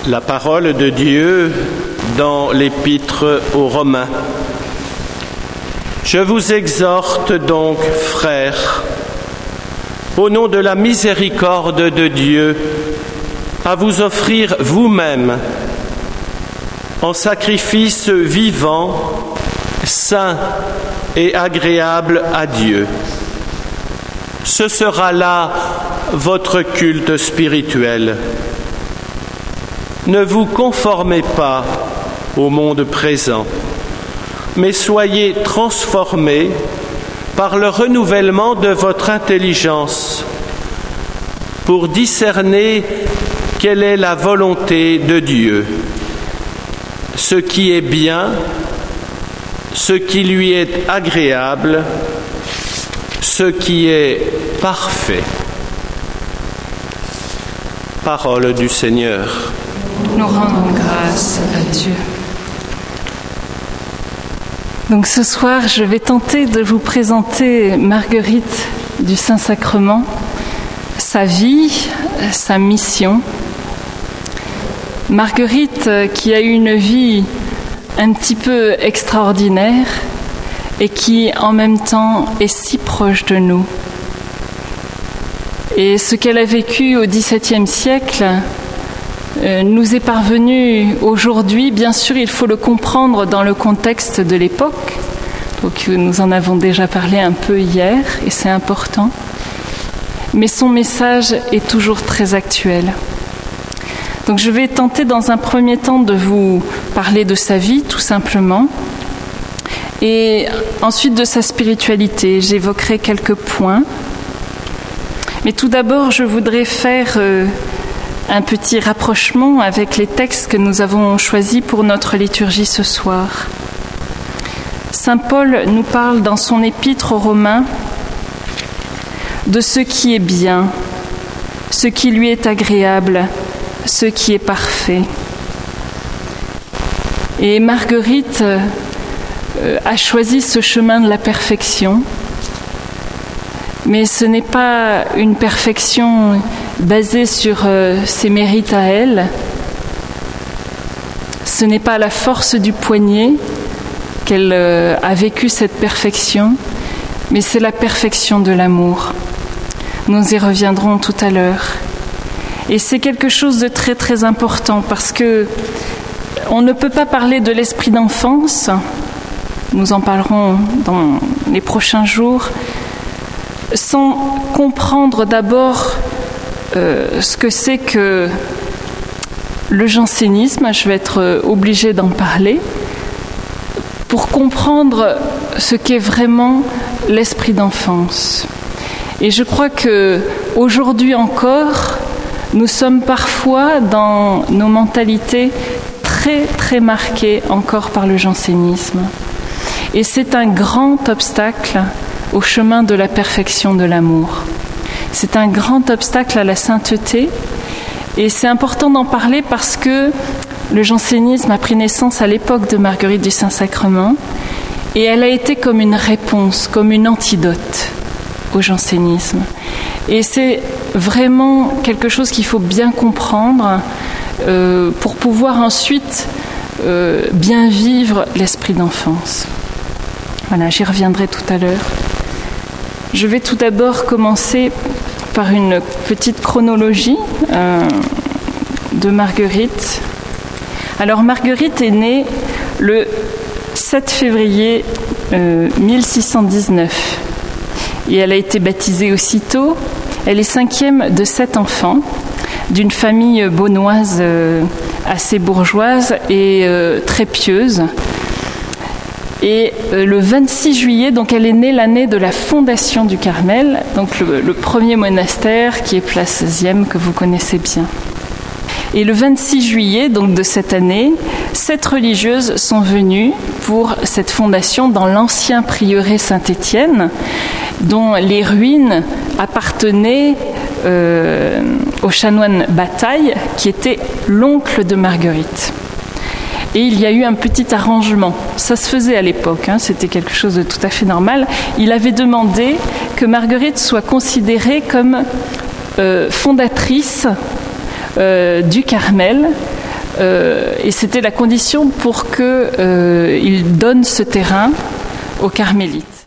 La parole de Dieu dans l'Épître aux Romains. Je vous exhorte donc, frères, au nom de la miséricorde de Dieu, à vous offrir vous-même en sacrifice vivant, saint et agréable à Dieu. Ce sera là votre culte spirituel. Ne vous conformez pas au monde présent, mais soyez transformés par le renouvellement de votre intelligence pour discerner quelle est la volonté de Dieu, ce qui est bien, ce qui lui est agréable, ce qui est parfait. Parole du Seigneur. Nous rendons grâce à Dieu. Donc ce soir, je vais tenter de vous présenter Marguerite du Saint-Sacrement, sa vie, sa mission. Marguerite qui a eu une vie un petit peu extraordinaire et qui en même temps est si proche de nous. Et ce qu'elle a vécu au XVIIe siècle nous est parvenu aujourd'hui. Bien sûr, il faut le comprendre dans le contexte de l'époque. Donc, nous en avons déjà parlé un peu hier, et c'est important. Mais son message est toujours très actuel. Donc, je vais tenter dans un premier temps de vous parler de sa vie, tout simplement, et ensuite de sa spiritualité. J'évoquerai quelques points. Mais tout d'abord, je voudrais faire un petit rapprochement avec les textes que nous avons choisis pour notre liturgie ce soir. Saint Paul nous parle dans son épître aux Romains de ce qui est bien, ce qui lui est agréable, ce qui est parfait. Et Marguerite a choisi ce chemin de la perfection, mais ce n'est pas une perfection basée sur ses mérites à elle. Ce n'est pas à la force du poignet qu'elle a vécu cette perfection, mais c'est la perfection de l'amour. Nous y reviendrons tout à l'heure. Et c'est quelque chose de très très important parce que on ne peut pas parler de l'esprit d'enfance, nous en parlerons dans les prochains jours, sans comprendre d'abord ce que c'est que le jansénisme. Je vais être obligée d'en parler pour comprendre ce qu'est vraiment l'esprit d'enfance. Et je crois que aujourd'hui encore, nous sommes parfois dans nos mentalités très très marquées encore par le jansénisme. Et c'est un grand obstacle au chemin de la perfection de l'amour. C'est un grand obstacle à la sainteté et c'est important d'en parler parce que le jansénisme a pris naissance à l'époque de Marguerite du Saint-Sacrement et elle a été comme une réponse, comme une antidote au jansénisme. Et c'est vraiment quelque chose qu'il faut bien comprendre pour pouvoir ensuite bien vivre l'esprit d'enfance. Voilà, j'y reviendrai tout à l'heure. Je vais tout d'abord commencer par une petite chronologie de Marguerite. Alors Marguerite est née le 7 février 1619 et elle a été baptisée aussitôt. Elle est 5e de 7 enfants d'une famille beaunoise assez bourgeoise et très pieuse. Et le 26 juillet, donc elle est née l'année de la fondation du Carmel, donc le premier monastère qui est place Zième, que vous connaissez bien. Et le 26 juillet donc de cette année, 7 religieuses sont venues pour cette fondation dans l'ancien prieuré Saint-Étienne, dont les ruines appartenaient au chanoine Bataille, qui était l'oncle de Marguerite. Et il y a eu un petit arrangement. Ça se faisait à l'époque, c'était quelque chose de tout à fait normal. Il avait demandé que Marguerite soit considérée comme fondatrice du Carmel Et c'était la condition pour qu'il donne ce terrain aux carmélites.